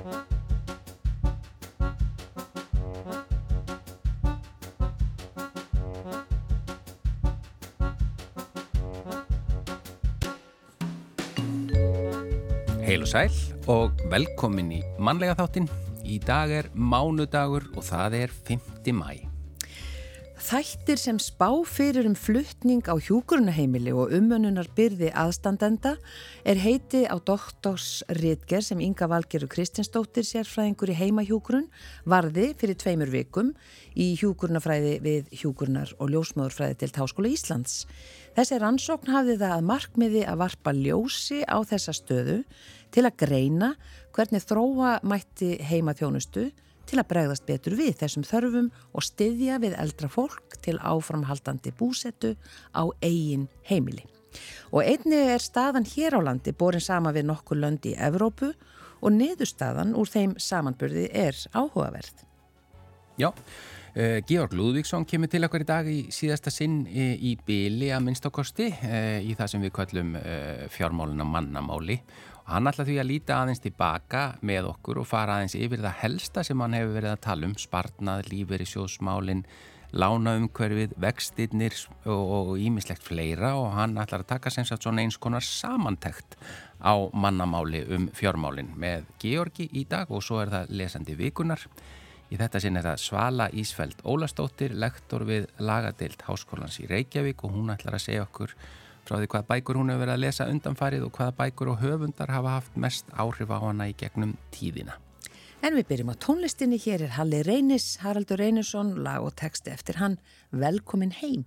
Heil og sæl og velkomin í mannlega þáttinn. Í dag mánudagur og það 5. maí. Þættir sem spá fyrir flutning á hjúkrunarheimili og umönnunarbyrði aðstandenda heiti á doktorsritgerð sem Inga Valgerður Kristinsdóttir, sérfræðingur í heimahjúkrun, varði fyrir 2 vikum í hjúkrunarfræði við hjúkrunar- og ljósmóðurfræðideild Háskóla Íslands. Þessi rannsókn hafði það að markmiði að varpa ljósi á þessa stöðu til að greina hvernig þróa mætti heimaþjónustu til að bregðast betur við þessum þörfum og styðja við eldra fólk til áframhaldandi búsetu á eigin heimili. Og einnig staðan hér á landi borin saman við nokkur lönd í Evrópu og niðurstaðan úr þeim samanburði áhugaverð. Já, Georg Lúðvíksson kemur til okkar í dag í síðasta sinn í bili að minnsta kosti í það sem við köllum fjármálina mannamáli. Og hann ætlar því að líta aðeins tilbaka með okkur og fara aðeins yfir það helsta sem hann hefur verið að tala sparnað, lífeyrissjóðsmálin, lánaumhverfið, vextirnir og ýmislegt fleira og hann ætlar að taka sem sagt svona eins konar samantekt á mannamáli fjármálin með Georgi í dag og svo það lesandi vikunar. Í þetta sinn það Svala Ísfeld Ólastóttir, lektor við lagadeild Háskólans í Reykjavík og hún ætlar að segja okkur frá því hvaða bækur hún hefur verið að lesa undanfarið og hvaða bækur og höfundar hafa haft mest áhrif á hana í gegnum tíðina. En við byrjum á tónlistinni. Hér Halli Reynis, Haraldur Reynisson, lag og texti eftir hann. Velkomin heim.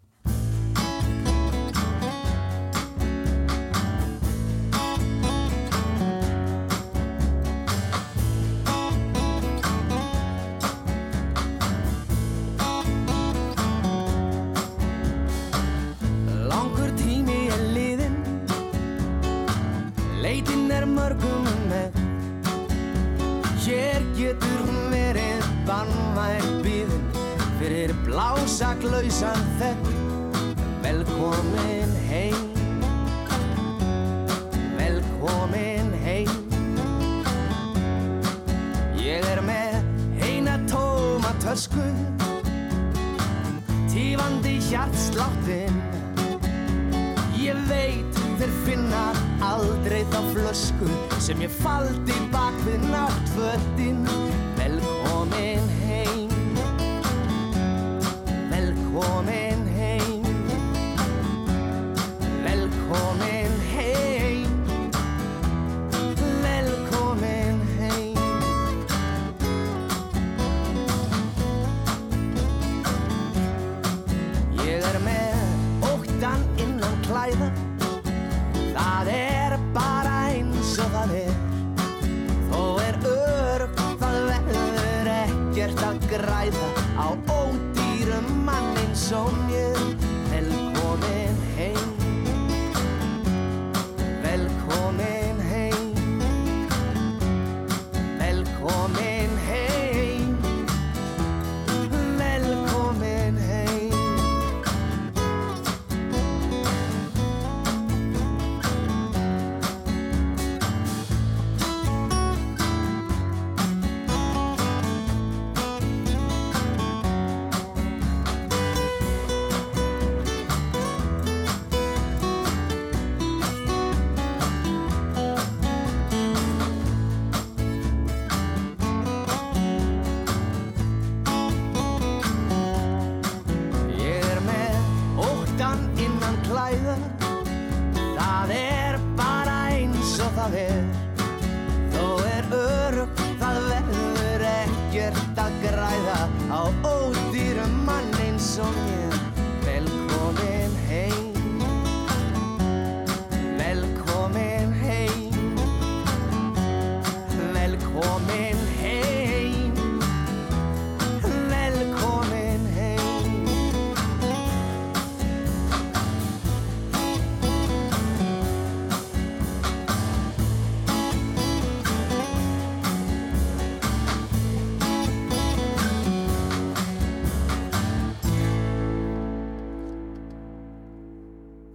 Blásakhlausan þegg, velkomin heim, velkomin heim. Ég með eina tóma tösku, tífandi hjartsláttinn. Ég veit þeir finna aldrei þá flösku sem ég faldi bak við náttfötin. Velkomin heim. Velkomin heim, velkomin heim, velkomin heim. Ég með óttan innan klæða, það bara eins og það þó öruggt, það verður ekkert að græða á mann eins og mér. Velkomin heim, velkomin heim, velkomin heim, velkomin heim. Þó öruggt, það verður ekkert að græða á ódýrum mann eins og mér. Velkomin heim, velkomin heim, velkomin heim, velkomin heim.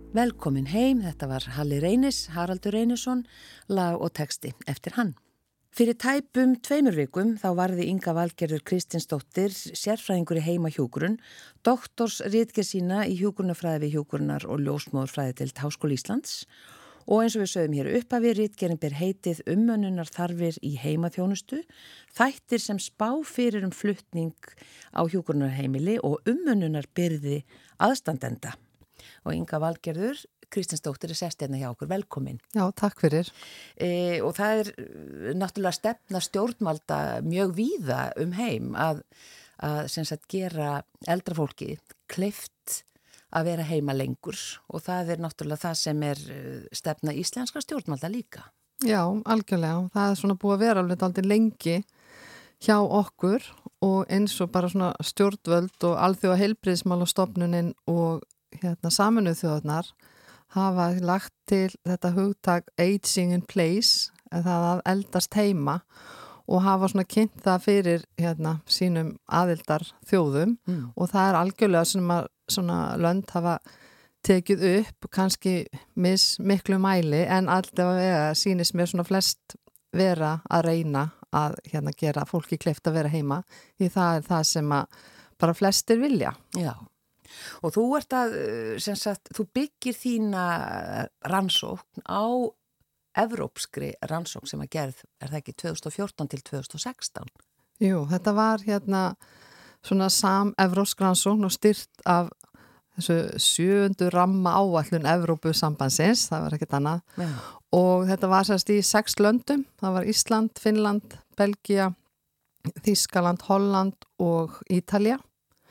Velkomin heim, þetta var Halli Reynis, Haraldur Reynisson, lag og texti eftir hann. Fyrir tæpum 2 vikum þá varði Inga Valgerður Kristinsdóttir sérfræðingur í heimahjúkrun, doktorsritgerð sína í hjúkrunarfræði við hjúkrunar- og ljósmóðurfræðideild Háskóla Íslands og eins og við sögum hér upphafi ritgerðin ber heitið umönnunarþarfir í heimaþjónustu, þættir sem spá fyrir flutning á hjúkrunarheimili og umönnunarbyrði aðstandenda. Og Inga Valgerður Kristinsdóttir sest hérna hjá okkur, velkomin. Já, takk fyrir. Og það náttúrulega stefna stjórnvalda mjög víða heim að sem sagt gera eldra fólki kleift að vera heima lengur og það náttúrulega það sem stefna íslenska stjórnvalda líka. Já, algjörlega. Það svona búið að vera alveg aldrei lengi hjá okkur og eins og bara svona stjórnvöld og alþjóða heilbrigðismálastofnunin og Sameinuðu þjóðirnar hafa lagt til þetta hugtak aging in place, það að eldast heima og hafa svona kynnt það fyrir sínum aðildar þjóðum og það algjörlega sem að svona lönd hafa tekið upp, kannski miklu mæli en allavega sýnist mér svona flest vera að reyna að gera fólki kleift að vera heima því það það sem að bara flestir vilja. Já. Og þú sem sagt, þú byggir þína rannsókn á evrópskri rannsókn sem að gerð, það ekki 2014 til 2016? Jú, þetta var svona evrópsk rannsókn og styrt af þessu 7. ramma áætlun Evrópusambandsins, það var ekkert annað. Já. Og þetta var sérst í 6 löndum, það var Ísland, Finnland, Belgía, Þýskaland, Holland og Ítalía.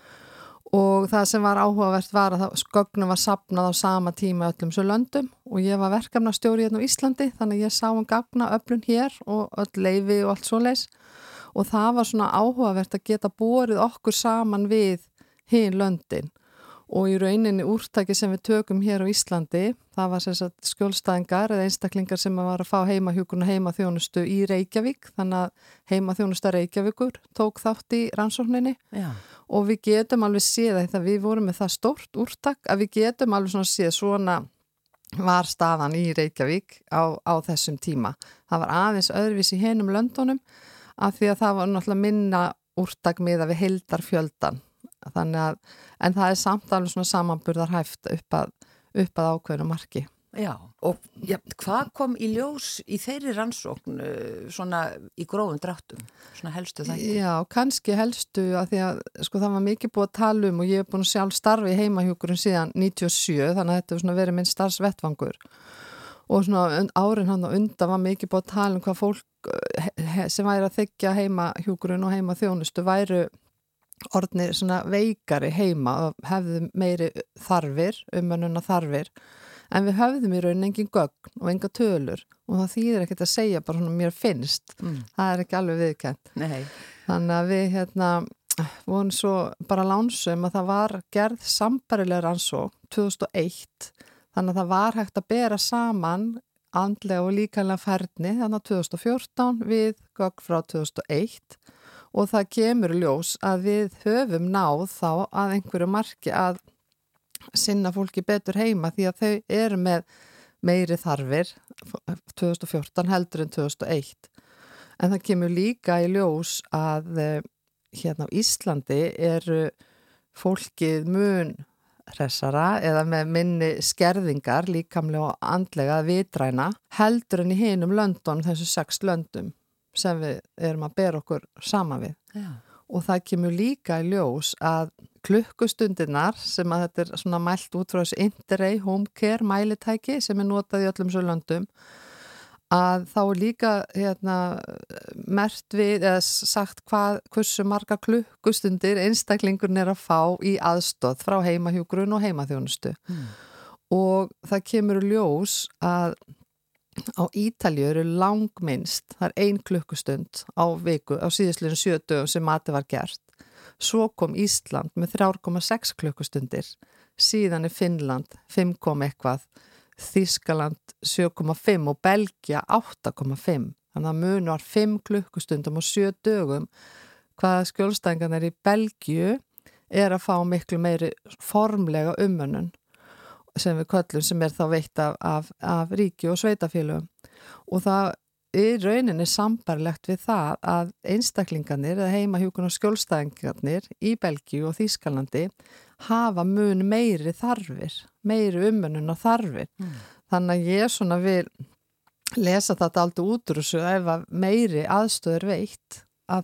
Og það sem var áhugavert var að gögnum var safnað á sama tíma öllum svo löndum og ég var verkefnastjóri hérna á Íslandi þannig að ég sá gagnaöflun hér og öll leyfi og allt svoleiðis og það var svona áhugavert að geta borið okkur saman við hin löndin og í rauninni úrtaki sem við tökum hér á Íslandi, það var sem sagt skjólstæðingar eða einstaklingar sem var að fá heimahjúkrun og heimaþjónustu í Reykjavík þannig að heimaþjónusta Reykjavíkur tók þátt í rannsókninni. Já. Og við getum alveg séð að við vorum með það stórt úrtak að við getum alveg svona séð svona var staðan í Reykjavík á þessum tíma. Það var aðeins öðruvísi í hinum löndunum af því að það var náttúrulega minna úrtak miða við heildarfjöldan. Þannig að, en það samt alveg svona samanburðarhæft upp að ákveðnu marki. Já, og hvað kom í ljós í þeirri rannsókn svona í grófum dráttum, svona helstu þætti? Já, kannski helstu að því að sko það var mikið búið að tala og ég búin að sjálf starfi í heimahjúkrun síðan 97, þannig að þetta svona verið minn starfsvettvangur og svona árin hann á undan var mikið búið að tala hvað fólk sem væri að þiggja heimahjúkrun og heimaþjónustu væru orðnir svona veikari heima og hefðu meiri þarfir, umönnuna þarfir en við höfðum í rauninni engin gögn og enga tölur og það þýðir ekkert að segja bara svona mér finnst. Það ekki alveg viðkennt. Nei. Þannig að við vorum svo bara lánsum að það var gerð sambærileg rannsókn 2001 þannig að það var hægt að bera saman andlega og líkamlega færni þannig að 2014 við gögn frá 2001 og það kemur ljós að við höfum náð þá að einhverju marki að sinna fólki betur heima því að þau eru með meiri þarfir 2014 heldur en 2001. En það kemur líka í ljós að hérna á Íslandi eru fólkið mun hressara eða með minni skerðingar líkamlega og andlega vitræna heldur en í hinum löndunum, þessu 6 löndum sem við erum að bera okkur saman við. Já. Og það kemur líka í ljós að klukkustundirnar sem að þetta svona mælt út frá þessu Interray Home Care mælitæki sem notað í öllum svo löndum að þá líka merkt við eða sagt hversu marga klukkustundir einstaklingurinn að fá í aðstoð frá heimahjúkrun og heimaþjónustu. Og það kemur í ljós að á Ítalíu eru langminnst, það 1 klukkustund á viku á síðastliðin 7 dögum sem mati var gert. Svo kom Ísland með 3,6 klukkustundir, síðan Finnland 5, eitthvað, Þýskaland 7,5 og Belgía 8,5. Þannig að mun var 5 klukkustundum og 7 dögum hvaða skjólstæðingarnir í Belgíu að fá miklu meiri formlega umönnun sem við köllum sem þá veitt af ríki og sveitafélögum og það í rauninni sambarlegt við það að einstaklingarnir eða heimahjúkunar skjólstæðingarnir í Belgíu og Þýskalandi hafa mun meiri þarfir, meiri umönnun og þarfir. Þannig að ég svona vil lesa þetta aldrei út úr þessu ef að meiri aðstöður veitt að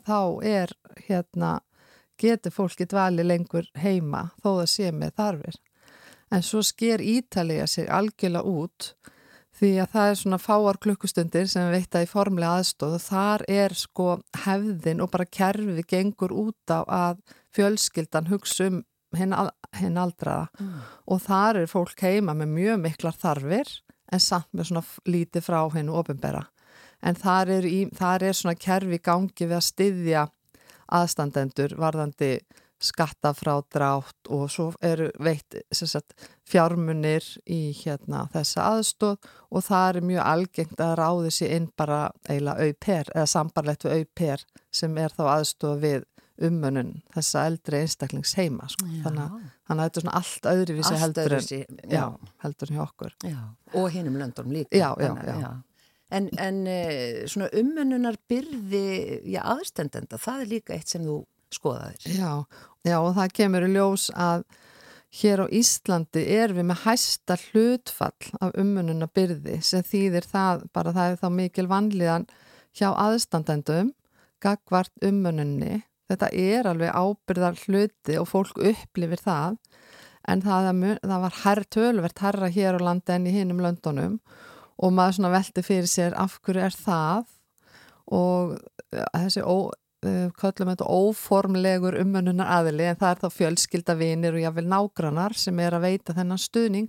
þá getur fólki dvali lengur heima þó það sé með þarfir. En svo sker Ítalía sig algjörlega út því að það svona fáar klukkustundir sem veita í formlega aðstöð og þar sko hefðin og bara kerfi gengur út á að fjölskyldan hugsa hinn aldraða og þar fólk heima með mjög miklar þarfir en samt með svona lítið frá hinn opinbera. En þar svona kerfi gangi við að styðja aðstandendur varðandi skattafrádrátt og svo veitt fjármunir í þessa aðstöð og það mjög algengt að ráði sér inn bara eiginlega au pair eða sambarlegt við au pair sem þá aðstöð við umönnun þessa eldri einstaklings heima sko. Þannig að þetta svona allt öðruvísi heldur en hjá okkur. Já. Og hinum löndunum líka. Já. En svona umönnunar byrði aðstandenda, það líka eitt sem þú skoðaðir. Já, og það kemur í ljós að hér á Íslandi við með hæsta hlutfall af umönnunarbyrði sem þýðir það þá mikil vanlíðan hjá aðstandendum gagnvart umönnunni. Þetta alveg ábyrðar hluti og fólk upplifir það en það var töluvert hærra hér á landi en í hinum löndunum og maður svona velti fyrir sér af hverju það og þessi köllum þetta óformlegur umönnunar aðili en það þá fjölskyldavinir og jafnvel nágrannar sem að veita þennan stuðning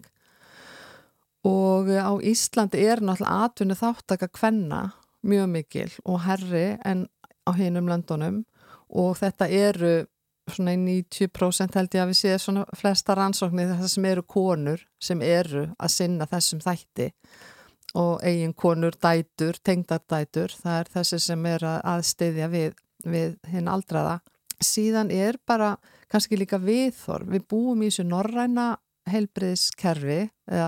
og á Íslandi náttúrulega atvinnu þáttaka kvenna mjög mikil og herri en á hinum löndunum og þetta svona í 90% held ég að við séum svona flesta rannsóknir þessar sem konur sem að sinna þessum þætti og eiginkonur, dætur, tengdardætur, það þessi sem að styðja við hinn aldraða. Síðan bara kannski líka viðhorf. Við búum í þessu norræna heilbrigðiskerfi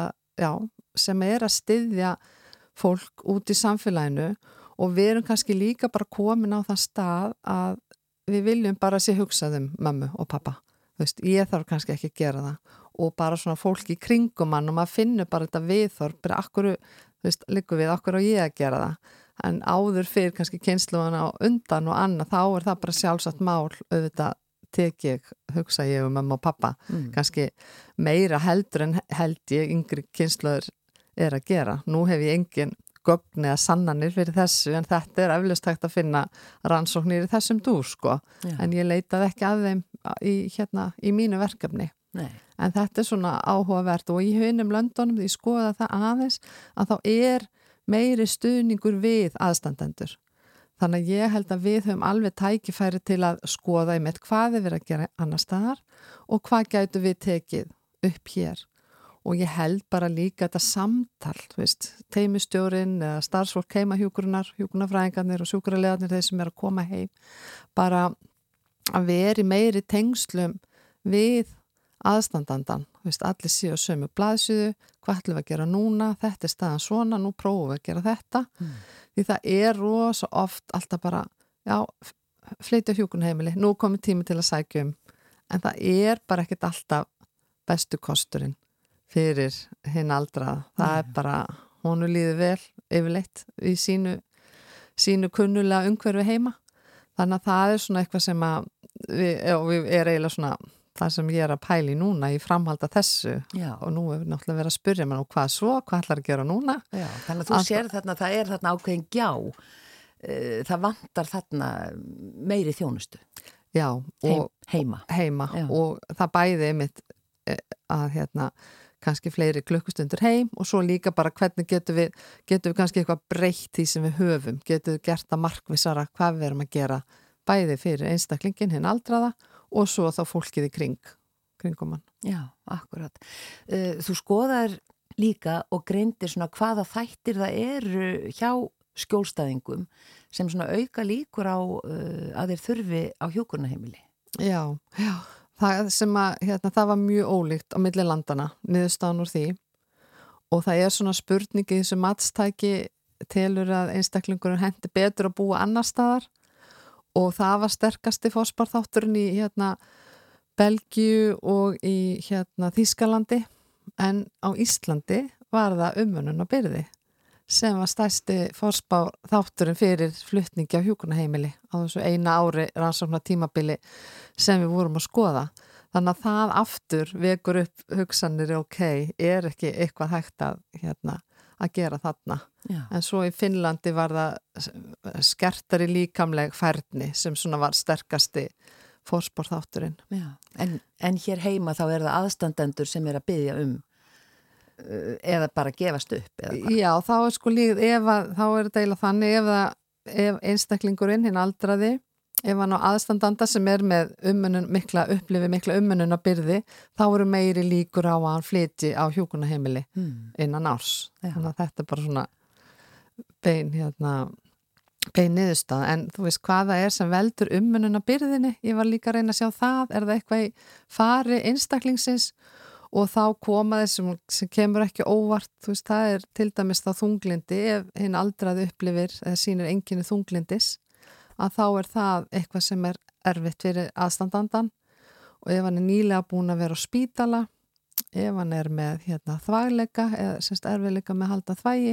sem að styðja fólk út í samfélaginu og við erum kannski líka bara komin á þann stað að við viljum bara sé hugsað mömmu og pappa. Ég þarf kannski ekki að gera það og bara svona fólk í kringum mann og maður finnur bara þetta viðhorf, bara akkur liggur við akkur og ég að gera það. En áður fyrir kannski kynslóðana á undan og annað, þá það bara sjálfsagt mál auðvitað hugsa ég mamma og pappa, kannski meira heldur en held ég yngri kynslóður að gera. Nú hef ég engin gögn eða sannanir fyrir þessu en þetta eflaust hægt að finna rannsóknir í þessum dúr sko, en ég leitaði ekki að þeim í mínu verkefni. Nei. En þetta svona áhugavert og í hinum löndunum því skoða það aðeins að þá meiri stuðningur við aðstandendur. Þannig að ég held að við höfum alveg tækifæri til að skoða hvað verið að gera annar staðar og hvað gætu við tekið upp hér. Og ég held bara líka þetta samtal, teimistjórinn eða starfsfólk heimahjúkurunar, hjúkunarfræðingarnir og sjúkralegarnir þeir sem að koma heim, bara að veri meiri tengslum við aðstandandan, allir séu á sömu blaðsíðu, hvað ætlum við að gera núna, þetta staðan svona, nú prófum við að gera þetta. Því það rosa oft alltaf bara, flytja hjúkrunarheimili, nú komið tími til að sækja en það bara ekkert alltaf bestu kosturinn fyrir hinn aldraða. Það bara, honu líður vel yfirleitt í sínu kunnulega umhverfi heima. Þannig að það svona eitthvað sem að við eiginlega svona það sem ég að pæla í núna í framhalda þessu. Já. Og nú náttúrulega verið að spyrja mér hvað ætlar að gera núna. Já, þannig að þú sér þarna, það þarna ákveðin gjá, það vantar þarna meiri þjónustu. Já. Heima. Já. Og það bæði mitt að kannski fleiri klukkustundur heim og svo líka bara hvernig getum við kannski eitthvað breytt því sem við höfum, getum við gert að markvissara hvað við erum að gera bæði fyrir einstaklingin hinn aldraða og svo þá fólkið í kringum hann. Já, akkurat. Þú skoðar líka og greindir svona hvaða þættir það hjá skjólstæðingum sem svona auka líkur á að þeir þurfi á hjúkrunarheimili. Já. Það sem að það var mjög ólíkt á milli landana, niðurstaðan úr því og það svona spurningi þessu matstæki telur að einstaklingurinn hendi betur að búa annar staðar og það var sterkasti fósparþátturinn í Belgíu og í Þýskalandi en á Íslandi var það umönnunarbyrði sem var stærsti fósparþátturinn fyrir flutningi á hjúkrunarheimili á þessu eina ári rannsóknar tímabili sem við vorum að skoða. Þannig að það aftur vekur upp hugsanir er ekki eitthvað hægt að gera þarna. Já. En svo í Finnlandi var það skertari líkamleg færni sem svona var sterkasti fósparþátturinn. Já. En hér heima þá það aðstandendur sem að biðja eða bara gefast upp? Eða já, þá sko líkt, þá þetta eiginlega þannig ef einstaklingurinn hinn aldraði ef hann á aðstandanda sem með mikla umönnunarbyrði þá eru meiri líkur á að hann flytji á hjúkrunarheimili innan árs. Ja. Þannig að þetta bara svona bein niðurstaða. En þú veist hvað það sem veldur umönnunarbyrðinni? Ég var líka að reyna að sjá það. Er það eitthvað í fari einstaklingsins? Og þá koma þessum sem kemur ekki óvart, þú veist, það til dæmis þá þunglindi ef hinn aldraði upplifir eða sýnir einkenni þunglindis að þá það eitthvað sem erfitt fyrir aðstandandan og ef hann nýlega búin að vera á spítala, ef hann með þvagleika eða semst erfiðleika með að halda þvægi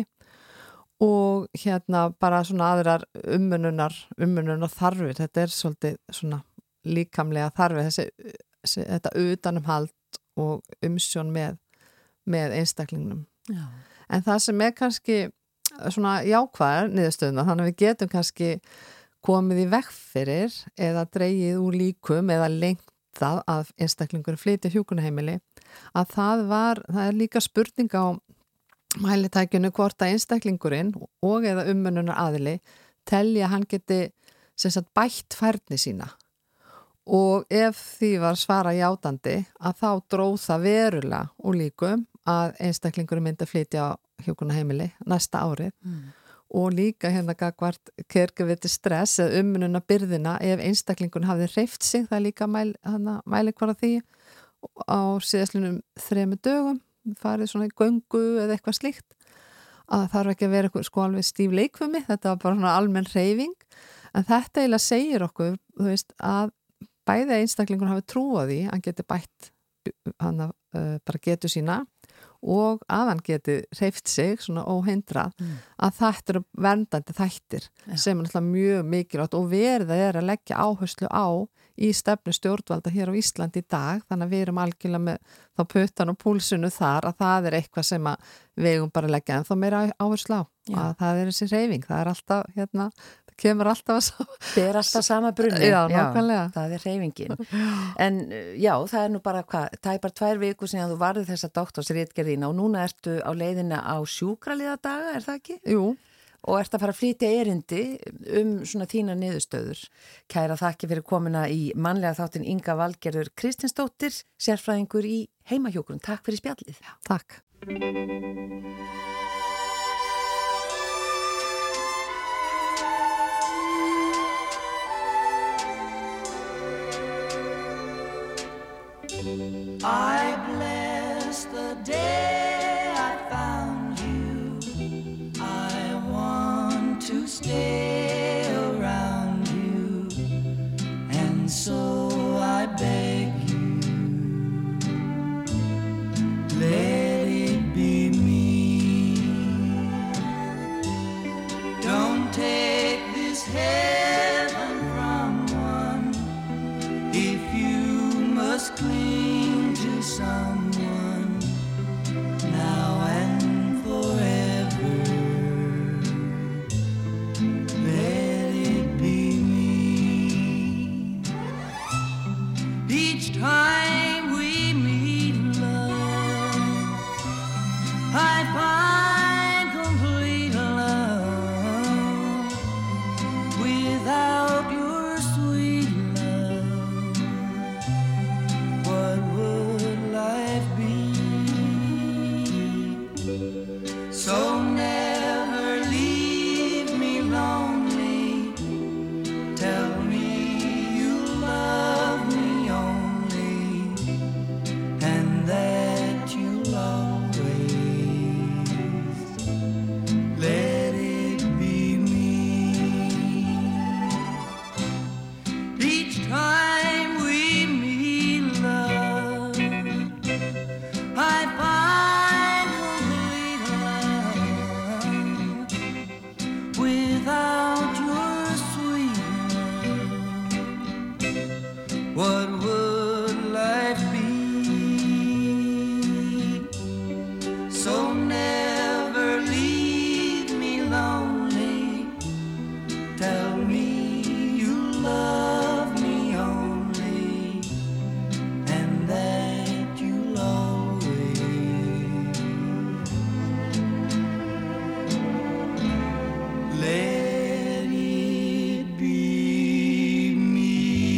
og bara svona aðrar umönnunar þarfir, þetta svolítið svona líkamlega þarfir, þetta utanumhald og umsjón með einstaklingnum. Já. En það sem kannski svona jákvæðar niðurstöðuna, þannig að við getum kannski komið í veg fyrir eða dregið úr líkum eða lengt það að einstaklingur flytja hjúkrunarheimili að það líka spurning á mælitækjunu hvort að einstaklingurinn og eða umönnunar aðili telja að hann geti bætt færni sína og ef því var svara játandi að þá dróð það verulega úr líkum að einstaklingurinn myndi að flytja á hjúkrunarheimili næsta árið og líka gagvart kerguviti stress eða umönnunarbyrðina ef einstaklingurinn hafði hreyft sig, það líka mælikvarða því á síðastlunum 3 dögum, farið svona í göngu eða eitthvað slíkt að það þarf ekki að vera eitthvað alveg stíf leikfumi, þetta var bara svona almenn hreyfing en þetta eiginlega segir okkur, þú veist, að bæði einstaklingur hafi trúað því, hann geti bætt bara getu sína og að hann geti hreyft sig svona óhindrað að þetta eru verndandi þættir sem náttúrulega mjög mikilvægt og verið að leggja áherslu á í stefnu stjórnvalda hér á Íslandi í dag, þannig að við erum algjörlega með þá puttan og púlsunu þar að það eitthvað sem að við eigum bara að leggja en þá meira áherslu á að það þessi hreyfing, það alltaf kemur alltaf að ber alltaf sama brunni, já, nákvæmlega. Það hreyfingin en já, það nú bara tæpar 2 vikur síðan þú varðið þessa doktorsritgerðina og núna ertu á leiðina á sjúkraliðadaga, það ekki? Jú. Og ert að fara að flytja erindi svona þína niðurstöður. Kæra þakki fyrir komuna í mannlega þáttinn Inga Valgerður Kristinsdóttir, sérfræðingur í heimahjúkrun. Takk fyrir spjallið. Já, takk. I bless the day I found you. I want to stay around you, and so I beg you, let it be me. So never leave me lonely. Tell me you love me only, and that you'll always let it be me.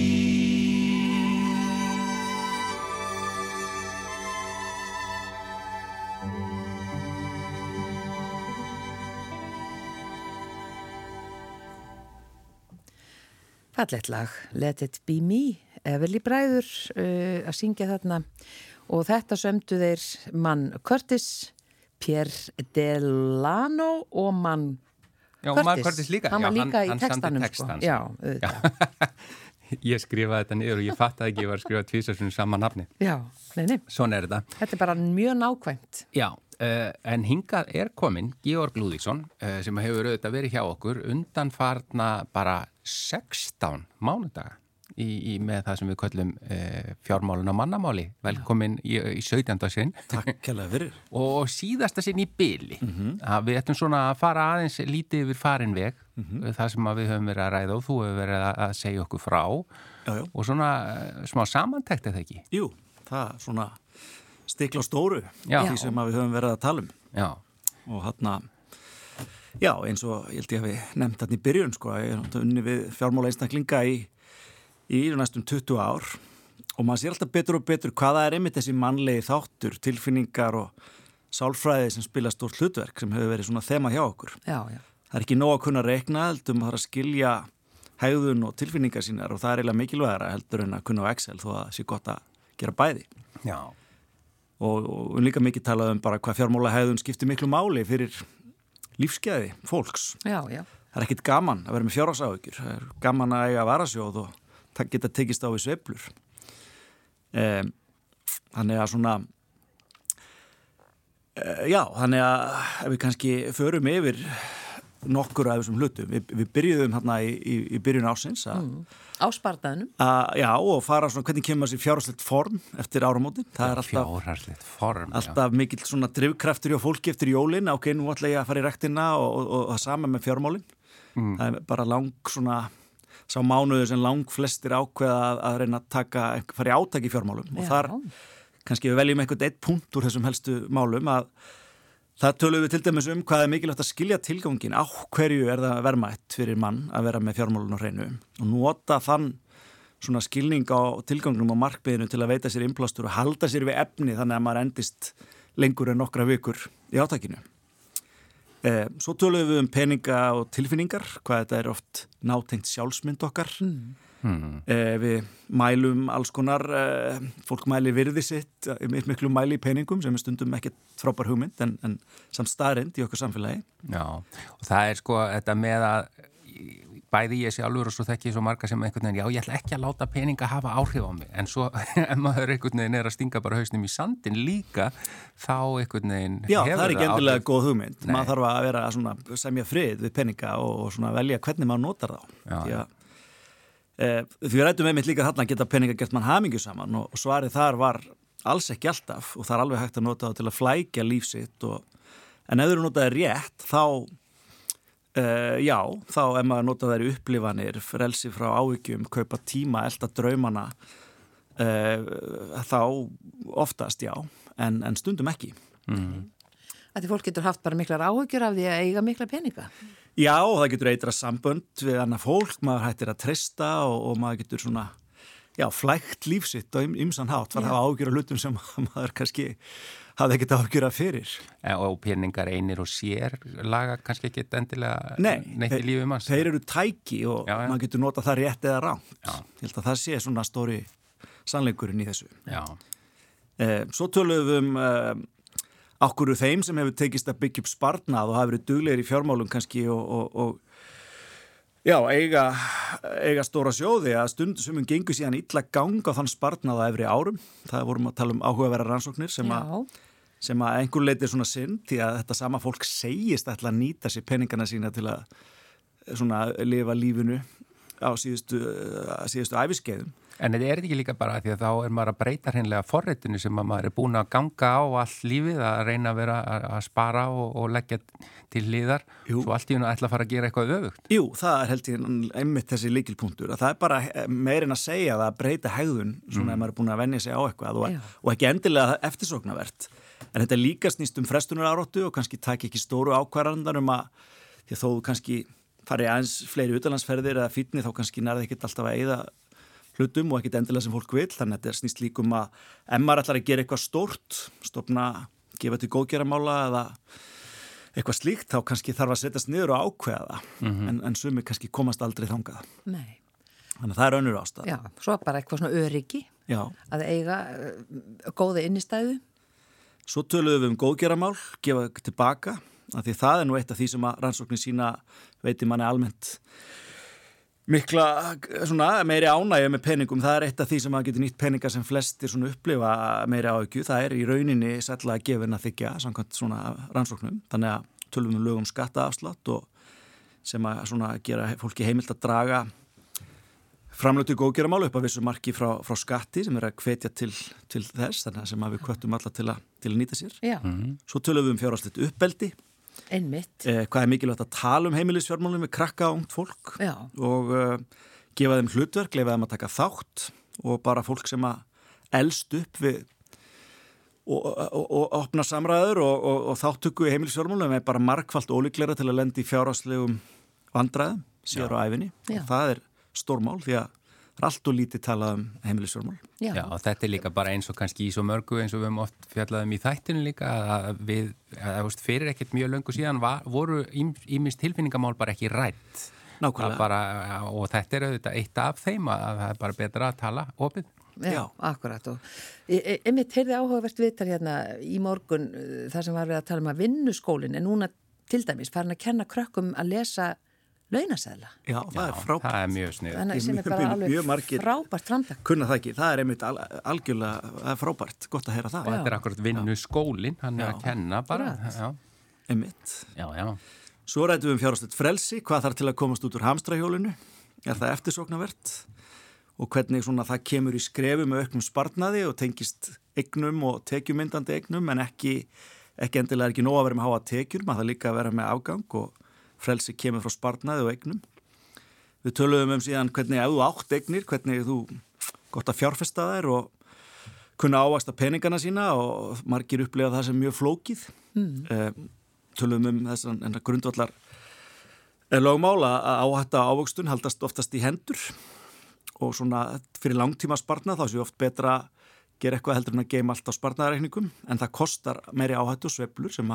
Fallegt lag, Let It Be Me, Everly bræður að syngja þarna og þetta sömdu þeir mann Curtis, Pierre Delano og mann Já, Curtis. mann Curtis líka. Hann var Já, líka í hann samdi textanum. textann, Sko. Já, auðvitað. Ég skrifaði þetta niður og ég fattaði ekki, ég var að skrifa tvísarsunum sama nafni. Já, nei. Svona þetta. Þetta er bara mjög nákvæmt. Já, en hingað er kominn Georg Lúðvíksson sem hefur auðvitað verið hjá okkur undanfarna bara 16 mánudaga með það sem við köllum fjármálun á mannamáli. Velkomin í 17. sinn. Takk kærlega fyrir. Og síðasta sinn í bili. Við ætlum svona að fara aðeins lítið yfir farin veg, það sem við höfum verið að ræða og þú hefur verið að segja okkur frá. Já. Og svona smá samantekt eða ekki? Jú, það er svona stikla á stóru Já. því sem við höfum verið að tala um. Já. Og þarna, já, eins og ég held ég hafi nefnt þarna í byrjun, sko, ég er náttúrulega unni við fjármála einstaklinga í næstum 20 ár og maður sér alltaf betur og betur hvaða er einmitt þessi mannlegi þáttur, tilfinningar og sálfræði sem spila stórt hlutverk sem hefur verið svona þema hjá okkur. Já. Það er ekki nóg að kunna reikna, heldur maður að skilja hegðun og tilfinningar sínar og það er eiginlega mikilvægara heldur en að kunna á Excel þó að það sé gott að gera bæði. Já. Og líka mikið talað bara hvað fjármála hegðun skiptir miklu máli fyrir lífsgæði fólks. Já. Það er ekkit gaman að vera með fjárhagsáhyggjur. Það er gaman að eiga varasjóð og geta tekist á við sveiflur. Þannig að svona þannig að ef við kannski förum yfir nokkur af þessum hlutum. Við byrjuðum hérna í byrjun ársins Á sparnaðinum. Já, og fara svona hvernig kemur þessi fjárhagslegt form eftir áramótin. Það er alltaf mikill svona drifkraftur hjá fólki eftir jólin. Ok, nú ætla ég að fara í rektina og það sama með fjármálin. Það er bara sá mánuður sem lang flestir ákveða að reyna að fara í átak í fjármálum og þar kannski við veljum eitt punkt úr þessum helstu málum að það tölum við til dæmis hvað er mikilvægt að skilja tilgangin á hverju er það verðmætt fyrir mann að vera með fjármálun á hreinu og nota þann svona skilning á tilgangnum og markmiðinu til að veita sér innblástur og halda sér við efni þannig að maður endist lengur en nokkra vikur í átakinu. Svo tölum við peninga og tilfinningar, hvað þetta er oft nátengt sjálfsmynd okkar. Við mælum alls konar, fólk mæli virði sitt, miklu mæli í peningum sem er stundum ekkert frábær hugmynd en samt staðreynd í okkar samfélagi. Já, og það er sko þetta með að bæði ég sjálfur og svo þekki ég svo marga sem einhvern veginn, já ég ætla ekki að láta peninga hafa áhrif á mig, en svo ef maður einhvern veginn er að stinga bara hausnum í sandin líka, þá einhvern veginn já, það er ekki endilega góð hugmynd. Nei. Maður þarf að vera svona semja frið við peninga og svona velja hvernig maður notar þá. Því við rættum einmitt líka þarna geta peninga gert mann hamingju saman og svarið þar var alls ekki alltaf og það er alveg hægt að nota það til að flækja líf sitt en ef þú notaði rétt þá ef maður nota þær upplifanir, frelsi frá áhyggjum, kaupa tíma, elda draumana þá oftast en stundum ekki. Því fólk getur haft bara miklar áhyggjur af því að eiga mikla peninga. Já, og það getur eitra sambönd við annað fólk, maður hættir að treysta og maður getur svona flækt lífsitt á ýmsan hátt, fara að hafa áhyggjur af hlutum sem maður kannski hafði ekkert áhyggjur af fyrir. Og peningar einir og sér laga kannski ekkert endilega neitt í lífið manns. Þeir eru tæki og maður getur nota það rétt eða rangt. Ég held að það sé svona stóri sannleikurinn í þessu. Svo töluðum á hverju þeim sem hefur tekist að byggja upp sparnað og hafa verið duglegir í fjármálum kannski og eiga stóra sjóði að stundum sem gengur síðan illa ganga á þann sparnað á efri árum. Það vorum að tala um áhugaverðar rannsóknir sem að einhver leiti er svona synd því að þetta sama fólk segist ætla að nýta sér peningana sína til að svona lifa lífinu á síðustu æviskeiðum. En þetta er ekki líka bara því að þá maður að breyta hreinlega forritinu sem maður búin að ganga á all lífið, að reyna að vera að spara og leggja til hliðar, svo allt í hún að ætla að fara að gera eitthvað öfugt. Jú, það held ég einmitt þessi lykilpunktur, að það bara meirinn að segja það að breyta hegðun, svona ef maður búin að venja sig á eitthvað og ekki endilega eftirsóknarvert. En þetta líka snýst frestunaráróttu og kannski taki ekki stóru ákvarðanir að því að þó kannski fari aðeins fleiri utanlandsferðir eða fínni, þá kannski nærði ekkert alltaf að eyða hlutum og ekkert endilega sem fólk vil, þannig að þetta snýst líkum að ef maður ætlar að gera eitthvað stórt, stofna, gefa til góðgeramála eða eitthvað slíkt, þá kannski þarf að setjast niður og ákveða það, en sumi kannski komast aldrei þangað. Nei. Þannig að það önnur ástæða. Já, svo bara eitthvað svona öryggi, að eiga góða innistæðu. Svo töluðum við góðgeramál, gefa tilbaka, af því það nú eitt af því sem að rannsóknir sína veitir manni almennt mikla svona meiri ánægju með peningum, það eitt af því sem að getur nýtt peninga sem flestir svona upplifa meiri áhyggju, það í rauninni sætla gefin að þykja samkvæmt svona rannsóknum, þannig að tölum við lögum skattaafslátt og sem að svona gera fólki heimilt að draga framlög til góðgeramál upp að vissu marki frá skatti sem að hvetja til þess, þannig að sem að við hvöttum alla til að nýta sér. Svo tölum við fjárhagslegt uppeldi. Einmitt. Hvað mikilvægt að tala heimilisfjármálum með krakka og ungt fólk og gefa þeim hlutverk, leyfa þeim að taka þátt og bara fólk sem að elst upp við og opna samræður og þáttöku í heimilisfjármálum er bara margfalt ólíklegra til að lenda í fjárhagslegum vandræðum síðar á ævinni og það er stórmál því að það er allt og lítið talað heimilisfjármál. Já, og þetta er líka bara eins og kannski í svo mörgu eins og við höfum oft fjallaðum í þættinu líka að við, fyrir ekkert mjög löngu síðan voru ýmist tilfinningamál bara ekki rætt. Nákvæmlega. Og þetta er auðvitað eitt af þeim að það er bara betra að tala opið. Já, akkurat og einmitt heyrði áhugavert viðtal hérna í morgun þar sem var við að tala um að vinnuskólinn en núna til dæmis farin að kenna krökkum að lesa launaseðla. Já, það er frábært. Það er mjög snið. Þannig sem er bara alveg frábært framtak. Kunna það ekki, það er einmitt algjörlega, það er frábært, gott að heyra það. Og þetta er akkurat vinnuskólinn, hann er að kenna bara. Já. Einmitt. Já. Svo rættum við fjárhagslegt frelsi, hvað þarf til að komast út úr hamstrahjólinu, er það eftirsóknarvert og hvernig svona það kemur í skrefi með auknum sparnaði og tengist eignum og tekjumyndandi eignum en ekki endilega ekki nóg að vera með háa tekjur, maður það líka að vera með afgang og frelsi kemur frá sparnaði og eignum. Við töluðum síðan hvernig ef þú átt eignir, hvernig þú gott að fjárfesta þær og kunna ávaksta peningana sína og margir upplega það sem mjög flókið. Töluðum þessan grundvallar lögmál að áhætta ávöxtun haldast oftast í hendur og svona fyrir langtíma sparnað þá séu oft betra að gera eitthvað heldur en að geima allt á sparnaðarreikningum en það kostar meiri áhættu og sveiflur sem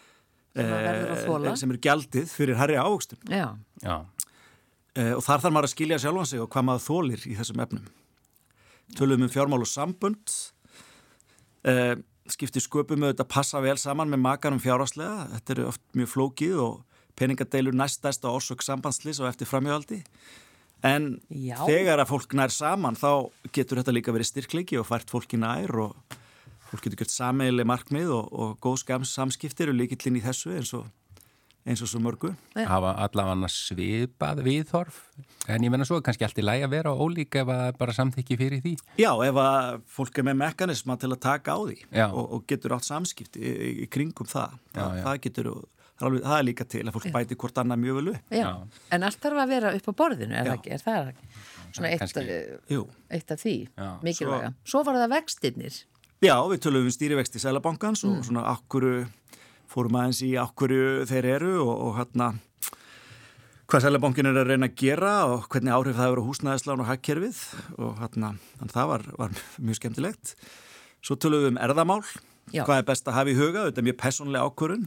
eru gjaldið fyrir hærri ávöxtun. Já. Og þar þarf maður að skilja sjálfan sig og hvað maður þolir í þessum efnum. Töluðum fjármál og sambönd, skiptir sköpum auðvitað að passa vel saman með makanum fjárhagslega. Þetta eru oft mjög flókið og peningadeilur næststærsta orsök sambandslýs og eftir framhjáhaldi. En þegar að fólk nær saman þá getur þetta líka verið styrkleiki og fært fólki nær og fólk getur gert sameiginleg markmið og góð samskiptir og lykillinn í þessu eins og svo mörgu. Hafa allavega svipað viðhorf, en ég menna svo kannski allt í lagi að vera ólík ef að bara samþykki fyrir því. Já, ef að fólk er með mekanisma til að taka á því og getur átt samskipti í kringum það. Það er líka til að fólk bæti hvort annað mjög vel upp. Já, en allt þarf að vera upp á borðinu, er það svona eitt af því, mikilvæga. Svo var það vextirnir. Já, við tölum stýrivexti Seðlabankans og svona fórum aðeins í hverju þeir eru og hvað Seðlabankin er að reyna að gera og hvernig áhrif það eru á húsnæðislán og hagkerfið og þannig það var mjög skemmtilegt. Svo tölum við erðamál, hvað er best að hafa í huga, þetta er mjög persónlega ákvörðun.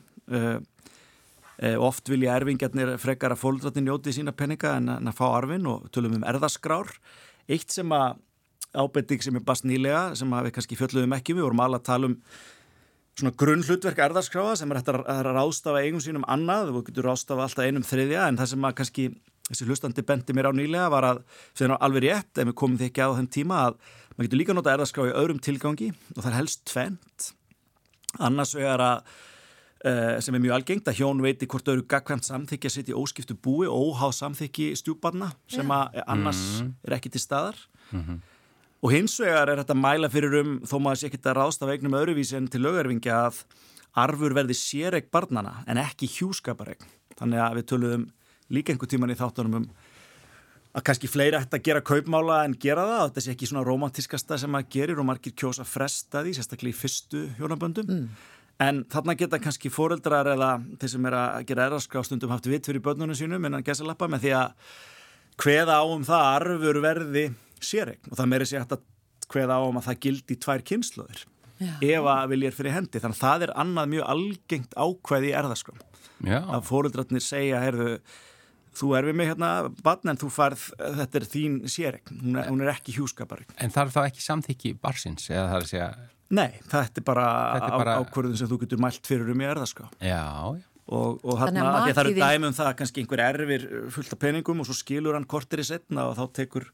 Oft vilja erfingjarnir frekar að fóreldrar njóti sína peninga en að fá arfinn og tölum erðaskrár. Eitt sem að ábending sem er bast nýlega sem við kannski fjölluðum ekki við vorum alveg að tala svona grunnhlutverk erðarskráa sem hægt að ráðstafa eigum sínum annað og getur ráðstafa alltaf 1/3 en það sem að kannski þessi hlustandi bendi mér á nýlega var að fyrir alveg rétt ef við komum því ekki á þeim tíma að maður getur líka nota erðarskrá í öðrum tilgangi og það er helst tvennt annars vegar að sem er mjög algengt að hjón veiti hvort þau eru gagnkvæmt samþykki að sitja í óskiptu búi og óháð samþykki stjúpbarna sem að annars er ekki til staðar Og hins vegar þetta mæla fyrir þó maður sé ekkert að ráðstafa eignum öðruvísi en til lögerfingja að arfur verði séreign barnanna en ekki hjúskapareign. Þannig að við töluðum líka einhver tíman í þáttunum að kannski fleiri ætti að gera kaupmála en gera það, þetta sé ekki svona romantískasta sem maður gerir og margir kjósa fresta því, sérstaklega í fyrstu hjónaböndum. En þarna geta kannski foreldrar eða þeir sem að gera erfðaskrá stundum haft vit fyrir börnunum sínum innan gæsalappa með því að kveða á það að arfur verði séreign og það meiri sé hægt að kveða á að það gildi 2 kynslóðir ef að viljir fyrir hendi. Þannig að það annað mjög algengt ákvæði í erfðaskrám. Að foreldrarnir segja, heyrðu, þú við mig hérna barn en þú þetta þín séreign, hún ekki hjúskapareign. En þarf þá ekki samþykki barsins eða það að segja? Nei, þetta bara ákvörðun sem þú getur mælt fyrir í erfðaskrá. Já. Og þarna, það eru dæmi það að kannski einhver erfir fullt af peningum og svo skilur hann korteri seinna og þá tekur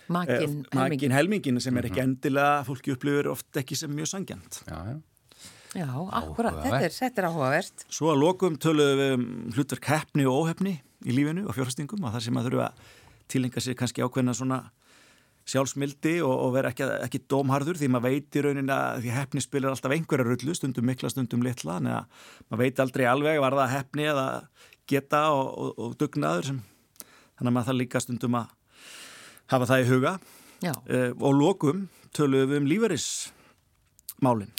makinn helmingin sem ekki endilega fólki upplifir oft ekki sem mjög sanngjarnt. Já, akkurat, þetta áhugavert. Svo að lokum töluðum við hlutverk heppni og óheppni í lífinu og fjárfestingum og það sem að þurfa að tilenga sér kannski ákveðna svona sjálfsmildi og vera ekki dómharður því maður veit í rauninni að því heppni spilir alltaf einhverja rullu, stundum mikla, stundum litla, en maður veit aldrei alveg var það heppni eða geta og dugnaður þannig að maður það líka stundum að hafa það í huga. Og lokum töluðum við lífeyrismálin.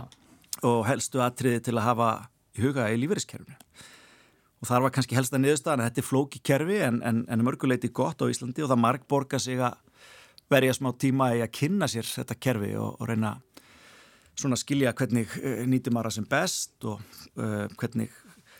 Og helstu atriði til að hafa í huga í lífeyriskerfinu. Og þar var kannski helsta niðurstaðan að þetta flókið kerfi en mörguleiti gott á Íslandi og það margborgar sig að verja smá tíma í að kynna sér þetta kerfi og reyna svona skilja hvernig nýtum maður sem best og hvernig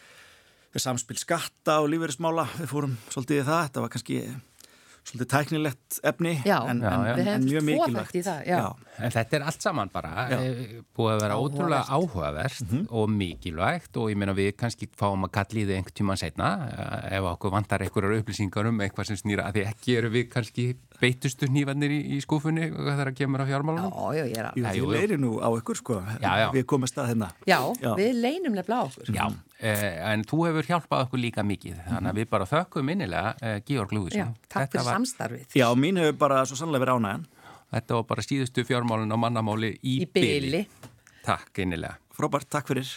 samspil skatta og lífeyrismála. Við fórum svolítið í það, þetta var kannski svolítið tæknilegt efni en mjög mikilvægt. En þetta allt saman bara búið að vera ótrúlega áhugavert og mikilvægt og ég meina við kannski fáum að kalla í þið einhvern tímann seinna ef okkur vantar einhverjar upplýsingar eitthvað sem snýra að því ekki eru við kannski beitustu hnífarnir í skúfunni þegar það kemur á fjármálunum. Ég leiri nú á ykkur sko, við komum stað hérna. Já, við leinum nefnilega á okkur. Já, en þú hefur hjálpað okkur líka mikið, þannig að við bara þökkum innilega Georg Lúðvíksson. Takk fyrir samstarfið. Já, mín hefur bara svo sannlega verið ánægjan. Þetta var bara síðustu fjármálun á mannamáli í bili. Takk innilega. Frábært, takk fyrir.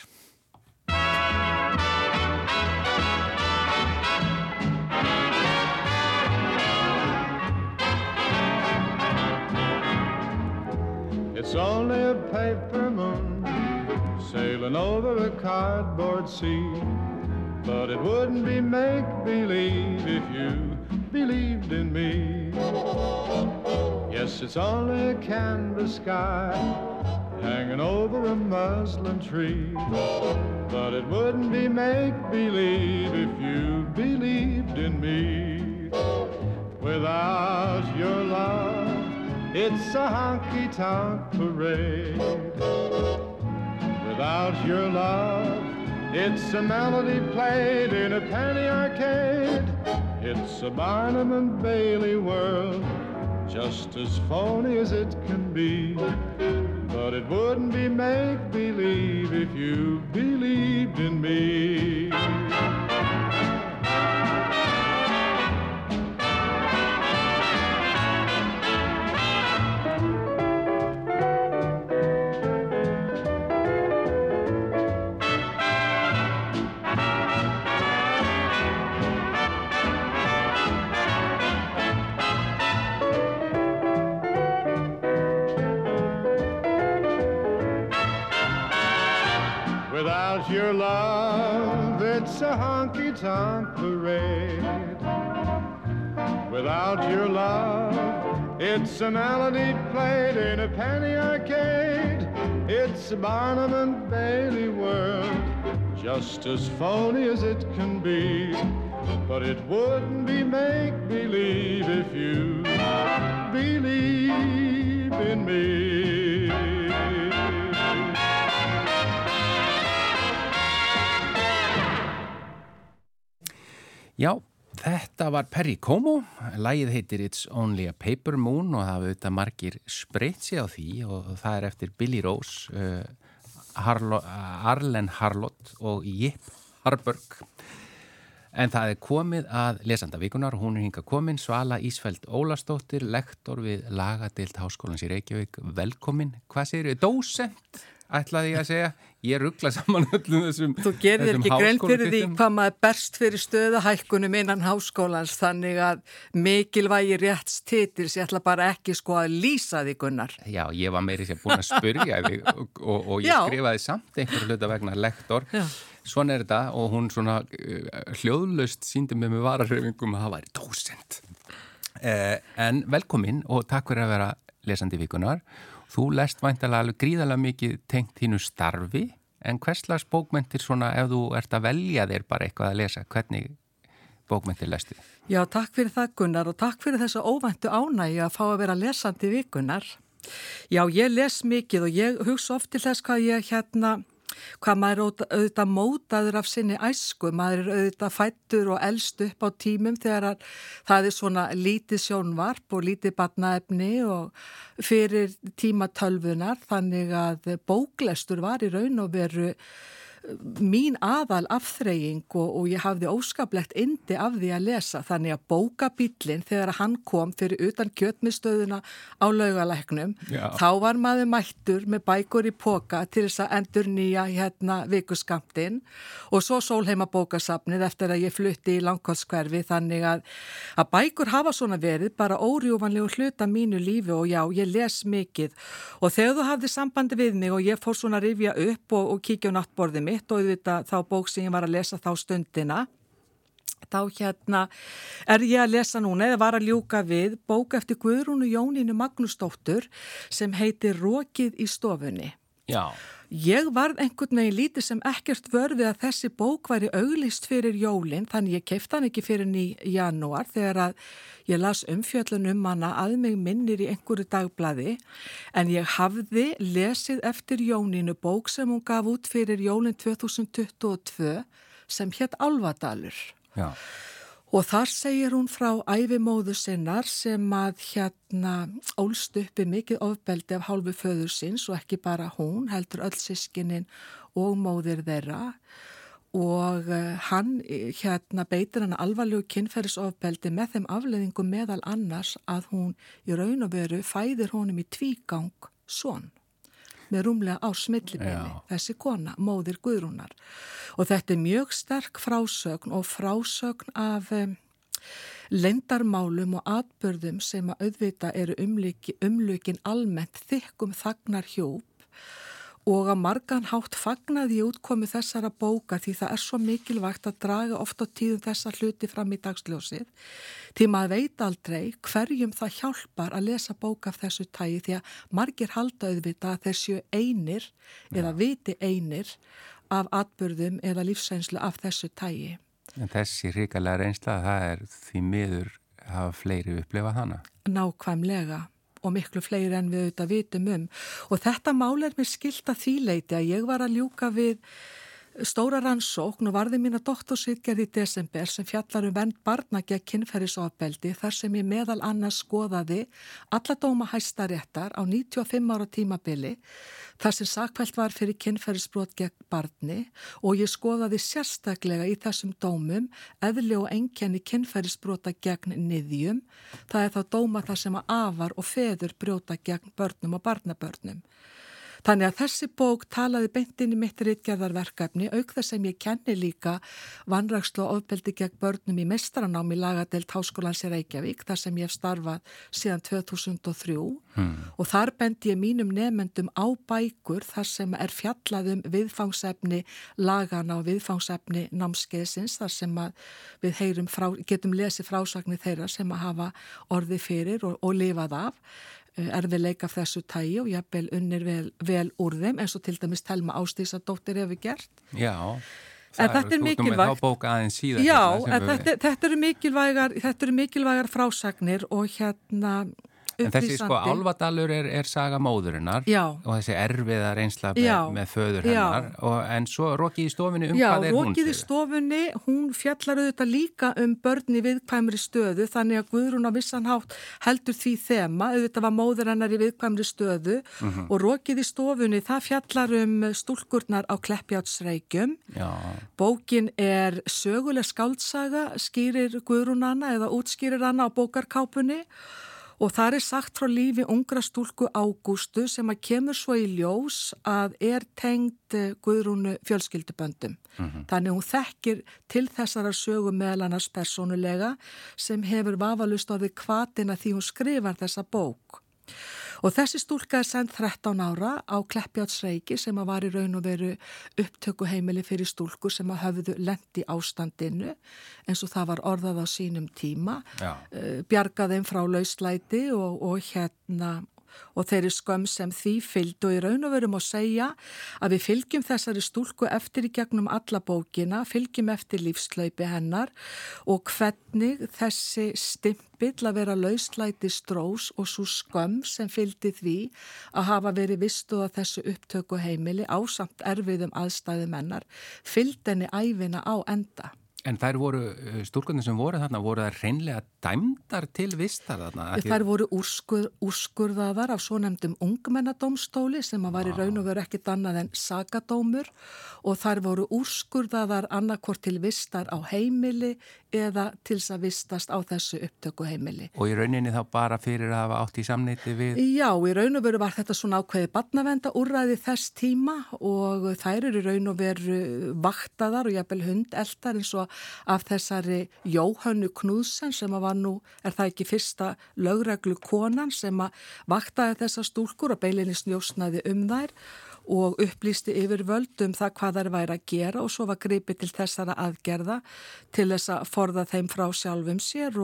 It's only a paper moon sailing over a cardboard sea, but it wouldn't be make-believe if you believed in me. Yes, it's only a canvas sky hanging over a muslin tree, but it wouldn't be make-believe if you believed in me. Without your love, it's a honky-tonk parade. Without your love, it's a melody played in a penny arcade. It's a Barnum and Bailey world, just as phony as it can be. But it wouldn't be make-believe if you believed in me. Without your love, it's a honky-tonk parade. Without your love, it's a melody played in a penny arcade. It's a Barnum and Bailey world, just as phony as it can be. But it wouldn't be make-believe if you believe in me. Já, þetta var Perry Como, lagið heitir It's Only a Paper Moon og það hafa auðvitað margir spreytt sig á því og það eftir Billy Rose, Arlen Harlott og Jip Harburg. En það komið að lesanda vikunar, hún hingað komin, Svala Ísfeld Ólastóttir, lektor við lagadeild Háskólans í Reykjavík, velkomin. Hvað segir þið? Dósent, ætlaði ég að segja. Ég rugla saman öllum þessum Þú gerir þér ekki grein fyrir því hvað maður berst fyrir stöðahækkunum innan háskólans, þannig að mikilvægi rétts titils, ég ætla bara ekki að lýsa því, Gunnar. Já, ég var meiri sér búin að spyrja þig og ég skrifaði samt einhverju hluta vegna lektor. Já. Svona þetta og hún svona hljóðlaust sýndi með vararhreyfingum að það væri dósent. En velkomin og takk fyrir að vera lesandi vikunar. Þú lest væntanlega alveg gríðarlega mikið tengt þínu starfi, en hverslags bókmenntir svona ef þú ert að velja þér bara eitthvað að lesa, hvernig bókmenntir lestu? Já, takk fyrir það, Gunnar, og takk fyrir þessu óvæntu ánægju að fá að vera lesandi vikunar. Já, ég les mikið og ég hugsa oft til þess hvað maður er auðvitað mótaður af sinni æsku, maður er auðvitað fæddur og elst upp á tímum þegar það er svona lítið sjónvarp og lítið barnaefni og fyrir tíma tölvunar, þannig að bóklestur var í raun og veru mín aðal afþreying og ég hafði óskaplegt yndi af því að lesa, þannig að bókabíllinn þegar hann kom fyrir utan kjötmiðstöðuna á Laugalæknum, þá var maður mættur með bækur í poka til þess að endurnýja vikuskammtinn og svo Sólheimabókasafnið eftir að ég flutti í Langholtskverfi, þannig að bækur hafa svona verið bara órjúvanlegu hluta mínu lífi og já, ég les mikið og þegar þú hafði sambandi við mig og ég fór svona að rifja upp og kíkja á náttborðið mitt og auðvitað þá bók sem ég var að lesa þá stundina. Þá er ég að lesa núna eða var að ljúka við bók eftir Guðrúnu Jónínu Magnúsdóttur sem heitir Rokið í stofunni. Já. Ég varð einhvern veginn lítið sem ekkert vörfið að þessi bók væri auglýst fyrir jólin, þannig ég keypti hann ekki fyrir í janúar þegar að ég las umfjöllun hana að mig minnir í einhverju dagblaði, en ég hafði lesið eftir Jónínu bók sem hún gaf út fyrir jólin 2022 sem hét Álfadalur. Já. Og þar segir hún frá ævimóðu sinnar sem að ólst uppi mikið ofbeldi af hálfu föður síns og ekki bara hún, heldur öll systkinin og móðir þeirra og hann beitir hana alvarlegu kynferðisofbeldi með þeim afleiðingum meðal annars að hún í raun og veru fæðir honum í tvígang son með rúmlega ársmillibili, þessi kona, móðir Guðrúnar. Og þetta er mjög sterk frásögn og frásögn af leyndarmálum og atburðum sem að auðvita eru umlukin almennt þykkum þagnarhjúp og að margan hátt fagnaði í útkomu þessara bóka því það er svo mikilvægt að draga oft á tíðum þessa hluti fram í dagsljósið því maður veit aldrei hverjum það hjálpar að lesa bóka af þessu tagi því að margir halda auðvita að þeir séu einir eða viti einir af atburðum eða lífsreynslu af þessu tagi. En þessi hrikalega reynsla, það er því miður hafa fleiri upplifað hana. Nákvæmlega. Og miklu fleiri en við auðvitað vitum og þetta mál er mér skylt að því leyti að ég var að ljúka við stóra rannsókn og varði mína doktorsritgerð í desember sem fjallar vernd barna gegn kynferðisofbeldi þar sem ég meðal annars skoðaði alla dóma Hæstaréttar á 95 ára tímabili þar sem sakfellt var fyrir kynferðisbrot gegn barni og ég skoðaði sérstaklega í þessum dómum eðli og einkenni kynferðisbrota gegn niðjum, það er þá dóma þar sem að afar og feður brjóta gegn börnum og barnabörnum. Þannig að þessi bók talaði beint inn í mitt ritgerðarverkefni auk þess sem ég kenni líka vanrækslu og ofbeldi gegn börnum í meistaranámi í lagadeild Háskólans í Reykjavík þar sem ég hef starfað síðan 2003 og þar bendi ég mínum nemendum á bækur þar sem er fjallað viðfangsefni lagana og viðfangsefni námskeiðsins þar sem að við getum lesið frásagnir þeirra sem að hafa orði fyrir og lifað af. Erfiðleika af þessu tagi og jafnvel unnir vel úr þeim eins og til dæmis Telma Ásdísadóttir hefur gert. Já, þetta er mikilvægt. Þá bóka aðeins síðan. Já, þetta eru mikilvægar frásagnir og upplýsandi. En þessi sko Álfadalur er saga móðurinnar og þessi erfiða reynsla með föður hennar en svo Rokið í stofunni hvað er hún? Já, Rokið í stofunni, hún fjallar auðvitað líka börn í viðkvæmri stöðu þannig að Guðrún á vissan hátt heldur því þema, auðvitað var móður hennar í viðkvæmri stöðu og Rokið í stofunni, það fjallar stúlkurnar á Kleppjárnsreykjum. Bókin er söguleg skáldsaga, skýrir Guðrún hana eða útskýrir hana á bókarkápunni og þar er sagt frá lífi ungra stúlku Ágústu sem að kemur svo í ljós að tengd Guðrúnu fjölskylduböndum. Þannig hún þekkir til þessara sögu meðal annars persónulega sem hefur vafalust orðið hvatina því hún skrifar þessa bók. Og þessi stúlka er send 13 ára á Kleppjárnsreyki sem að var í raun og veru upptökuheimili fyrir stúlkur sem að höfðu lent í ástandinu eins og það var orðað á sínum tíma, bjargaði frá lauslæti og þeirri skömm sem því fylgd og í raun og veru má segja að við fylgjum þessari stúlku eftir í gegnum alla bókina, fylgjum eftir lífslaupi hennar og hvernig þessi stimpill að vera lauslæti strós og svo skömm sem fylgdi því að hafa verið vistuð á þessu upptökuheimili ásamt erfiðum aðstæðum hennar, fylgd henni ævina á enda. En þær voru, stúlkunni sem voru þarna, voru þær hreinlega dæmdar til vistar þarna? Þær voru úrskurðaðar af svonefndum ungmennadómstóli sem að var í raun og veru ekkit annað en sakadómur og þær voru úrskurðaðar annarkvort til vistar á heimili eða til þess að vistast á þessu upptökuheimili. Og í rauninni þá bara fyrir að hafa átt í samneyti við? Já, í raun og veru var þetta svona ákveði barnaverndúrræði þess tíma og þær eru í raun og veru vaktaðar og jafnvel hundeltar eins og af þessari Jóhönnu Knúðsen sem að var nú, er það ekki fyrsta lögreglu konan sem að vaktaði þessar stúlkur og beilinni snjósnaði þær og upplýsti yfirvöld það hvað þær væri að gera og svo var gripið til þessara aðgerða til þess að forða þeim frá sjálfum sér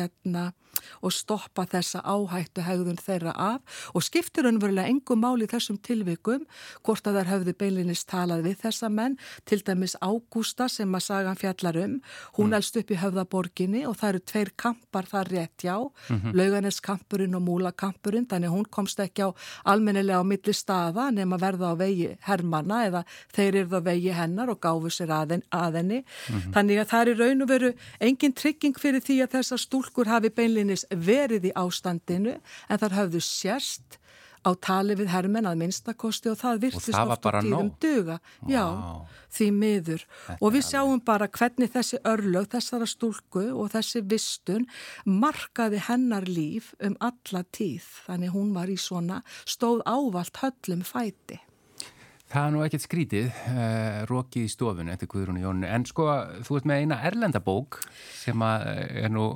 og stoppa þessa áhættu hegðun þeirra af og skiptir raunverulega engu máli í þessum tilvikum hvort að þær höfðu beinlinis talað við þessa menn, til dæmis Ágústa sem að sagan fjallar hún elst upp í Höfðaborginni og það eru 2 kampar þar rétt hjá, Laugarneskampurinn og Múlakampurinn, þannig hún komst ekki á almennilega á milli staða nema verða á vegi hermanna eða þeir eru á vegi hennar og gáfu sér að henni. Þannig að það er í raun og veru engin trygging fyrir því að þessar stúlkur hafi beinlinis verið í ástandinu en þar höfðu sérst á tali við hermenn að minnstakosti og það virtist oft á tíðum duga. Já, því miður. Og við sjáum bara hvernig þessi örlög, þessara stúlku og þessi vistun markaði hennar líf alla tíð. Þannig hún var í svona, stóð ávalt höllum fæti. Það er nú ekkert skrítið, Rokið í stofunni eftir Guðrúnu Jónu, en sko þú ert með eina erlenda bók sem er nú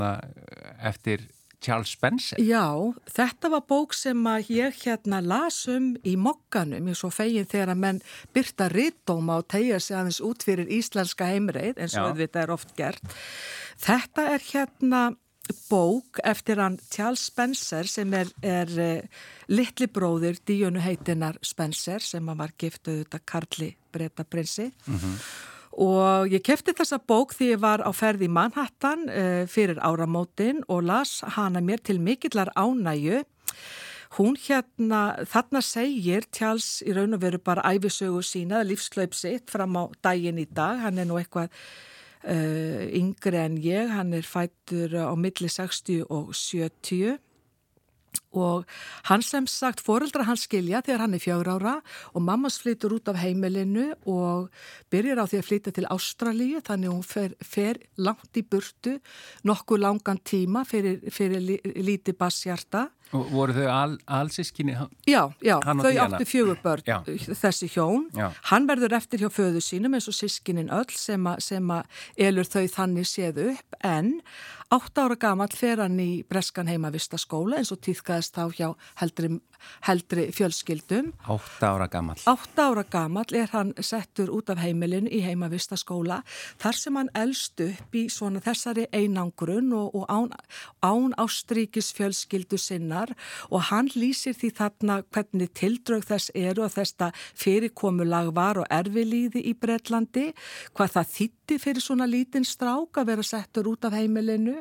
eftir Charles Spencer. Já, þetta var bók sem að ég las í Mogganum, ég svo fegin þegar að menn birta ritdóma og tegja sig aðeins út fyrir íslenska heimreið, eins og þetta er oft gert. Þetta er bók eftir hann Charles Spencer sem er litli bróðir Díönu heitinnar Spencer sem var gift auðvitað Karli Bretaprinsi og ég keypti þessa bók því ég var á ferð í Manhattan fyrir áramótin og las hana mér til mikillar ánægju. Hún þarna segir Charles í raun og veru bara ævisögu sína, lífslaup sitt fram á daginn í dag, hann er nú eitthvað yngri en ég, hann er fæddur á milli 60 og 70 og hann sem sagt foreldrar hans skilja þegar hann er 4 ára og mammas flytur út af heimilinu og byrjar á því að flytja til Ástralíu þannig hún fer langt í burtu nokkuð langan tíma fyrir lítið barnshjarta. Og voru þau alsískinni? Já, þau áttu 4 börn, þessi hjón. Já. Hann verður eftir hjá föður sínum eins og sískinin öll sem að elur þau þannig séð upp en 8 ára gamall fer hann í breskan heimavistaskóla eins og tíðkaðist þá hjá heldri fjölskyldum. 8 ára gamall. 8 ára gamall er hann settur út af heimilinu í heimavistaskóla þar sem hann elst upp í svona þessari einangrun og án ástríkis fjölskyldu sinnar og hann lýsir því þarna hvernig tildrög þess eru og þetta fyrirkomulag var og erfilíði í Bretlandi, hvað það þýddi ótti fyrir svona lítinn strák að vera settur út af heimilinu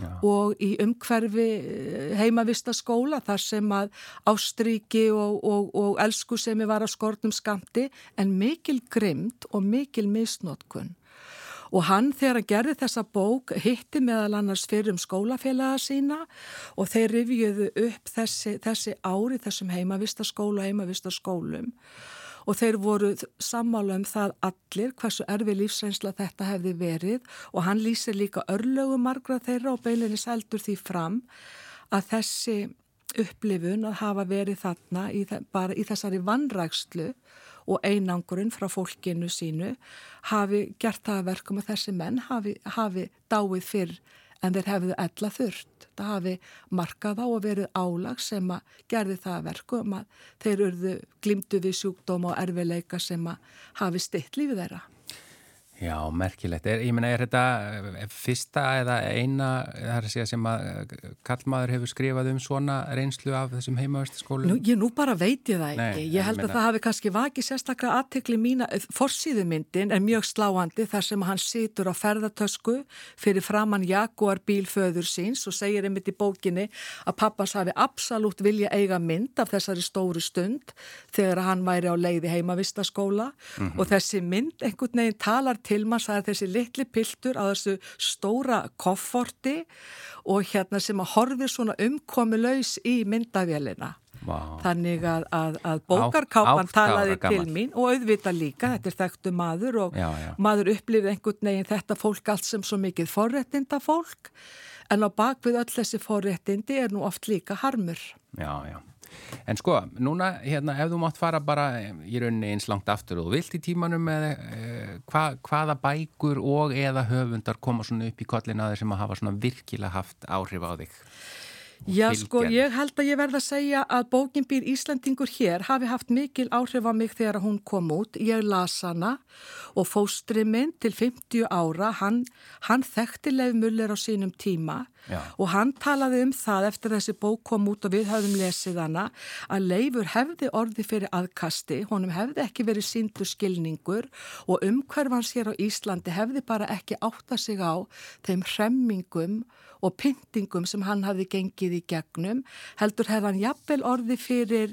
og í umhverfi heimavistaskóla þar sem að ástríki og elskusemi var að skornum skammti en mikil grimmd og mikil misnotkun. Og hann þegar hann gerði þessa bók hitti meðal annars fyrir skólafélaga sína og þeir rifjuðu upp þessi ári þessum heimavistaskóla og heimavistaskólum og þeir voru sammála það allir hversu erfi lífsreynsla þetta hefði verið og hann lýsir líka örlögum margra þeirra og beinlínis heldur því fram að þessi upplifun að hafa verið þarna bara í þessari vanrækslu og einangurinn frá fólkinu sínu hafi gert það að verkum að þessi menn hafi dáið fyrr en þeir hefðu ella þurft. Það hafi markað á að verið álag sem að gerði það að verkum að þeir glímdu við sjúkdóma og erfileika sem að hafi stytt lífið þeirra. Já, merkilegt. Ég meina, er þetta fyrsta eða eina þar að segja sem að karlmaður hefur skrifað svona reynslu af þessum heimavistaskólum? Nú bara veit ég það ekki. Ég held að það hafi kannski vakið sérstaklega athygli mína. Forsíðumyndin er mjög sláandi þar sem hann situr á ferðatösku fyrir framan Jaguar bíl föður síns og segir einmitt í bókinni að pappans hafi absolutt vilja eiga mynd af þessari stóru stund þegar hann væri á leið í heimavistaskóla og þessi mynd einhvern veginn talar til mann, það er þessi litli piltur á þessu stóra kofforti og hérna sem að horfir svona umkomulaus í myndavélina. Wow. Þannig að bókarkápan talaði til mín og auðvitað líka, þetta er þekktu maður og maður upplifði einhvern veginn þetta fólk allt sem svo mikið forréttinda fólk en á bakvið öll þessi forréttindi er nú oft líka harmur. Já. En sko, núna, hérna, ef þú mátt fara bara í rauninni eins langt aftur og vilt í tímanum eða hvaða bækur og eða höfundar koma svona upp í kollina þeir sem að hafa svona virkilega haft áhrif á þig? Já, sko, ég held að ég verð að segja að bókin Býr Íslendingur hér hafi haft mikil áhrif á mig þegar hún kom út. Ég las hana og fóstri minn til 50 ára, hann þekkti Leif Müller á sínum tíma og hann talaði það eftir þessi bók kom út og við höfðum lesið hana að Leifur hefði orði fyrir aðkasti, honum hefði ekki verið sýndur skilningur og umhverfans hér á Íslandi hefði bara ekki áttað sig á þeim hremmingum og pyntingum sem hann hafði gengið í gegnum, heldur hefði hann jafnvel orði fyrir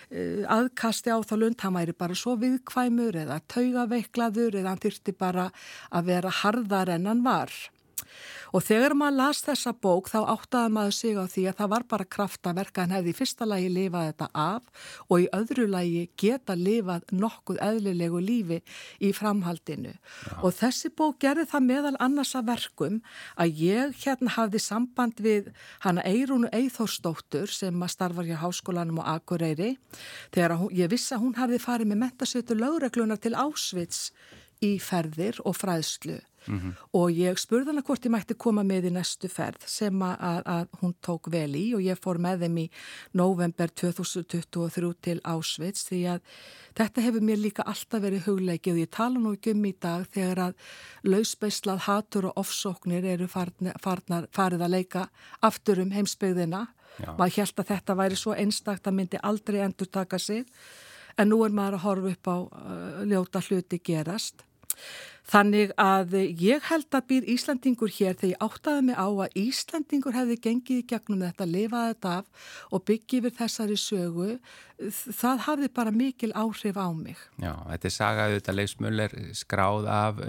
aðkasti á þá lund, hann væri bara svo viðkvæmur eða taugaveiklaður eða hann þyrfti bara að vera harðar en hann var. Og þegar maður las þessa bók þá áttaði maður sig á því að það var bara kraftaverk að hann hefði í fyrsta lagi lifað þetta af og í öðru lagi geta lifað nokkuð eðlilegu lífi í framhaldinu. Og þessi bók gerði það meðal annars að verkum að ég hafði samband við hana Eyrúnu Eyþórsdóttur sem að starfar hjá Háskólanum á Akureyri þegar ég vissi að hún hafði farið með menntasetur lögreglunar til Auschwitz í ferðir og fræðslu. Og ég spurði hana hvort ég mætti koma með í næstu ferð sem að hún tók vel í og ég fór með þeim í nóvember 2023 til Auschwitz því að þetta hefur mér líka alltaf verið hugleikið og ég tala nú ekki í dag þegar að lausbeislað hatur og ofsóknir eru farið að leika aftur heimsbyggðina. Maður hélt að þetta væri svo einstakt að myndi aldrei endurtaka sig en nú er maður að horfa upp á ljóta hluti gerast. Þannig að ég held að Býr Íslendingur hér þegar ég áttaði mig á að Íslendingur hefði gengið í gegnum þetta, lifaði þetta af og byggið yfir þessari sögu, það hafði bara mikil áhrif á mig. Já, þetta er saga auðvitað Leifs Müller skráð af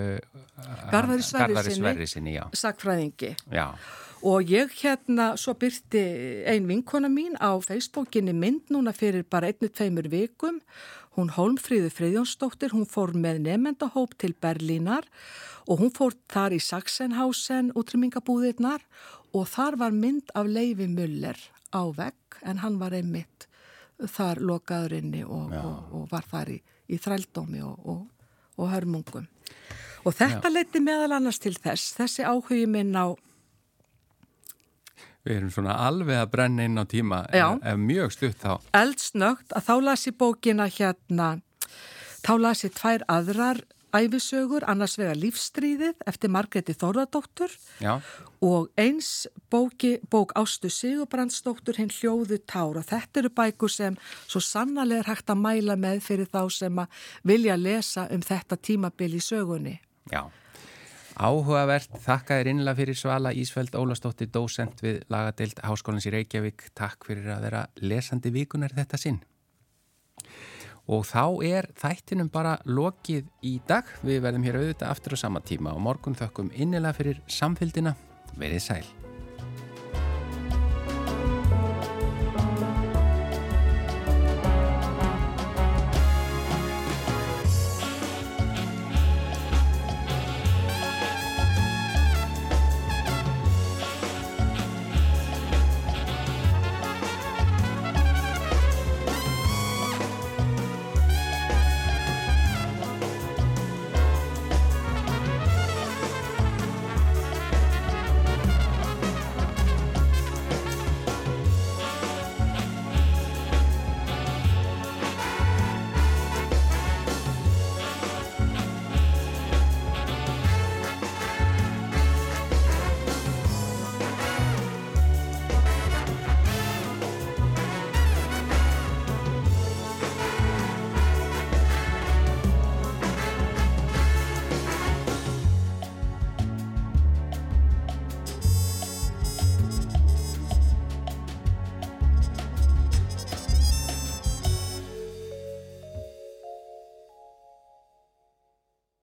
Garðari Sverrissyni, sagfræðingi. Já. Og ég svo byrti ein vinkona mín á Facebookinni mynd núna fyrir bara 1-2 vikum. Hún Hólmfríður Friðjónsdóttir, hún fór með nemendahóp til Berlínar og hún fór þar í Sachsenhausen útrýmingabúðirnar og þar var mynd af Leifi Müller á vegg en hann var einmitt þar lokaður inni og var þar í þrældómi og hörmungum. Og þetta leiddi meðal annars til þessi áhugi minn á Við erum svona alveg að brenna inn á tíma, ef mjög stutt þá. Eldsnögt að þá las ég bókina þá las ég 2 aðrar ævisögur, annars vegar Lífsstríðið eftir Margréti Þórðardóttur og eins bók Ástu Sigurbrandsdóttur Hinn hljóðu tár og þetta eru bækur sem svo sannarlega er hægt að mæla með fyrir þá sem að vilja lesa þetta tímabil í sögunni. Já. Áhugavert, þakka þér innilega fyrir Svala Ísfeld Ólafsdóttir, dósent við lagadeild Háskólans í Reykjavík. Takk fyrir að vera lesandi vikunar þetta sinn. Og þá þættinum bara lokið í dag. Við verðum hér auðvitað aftur á sama tíma og morgun þökkum innilega fyrir samfylgdina. Verið sæl.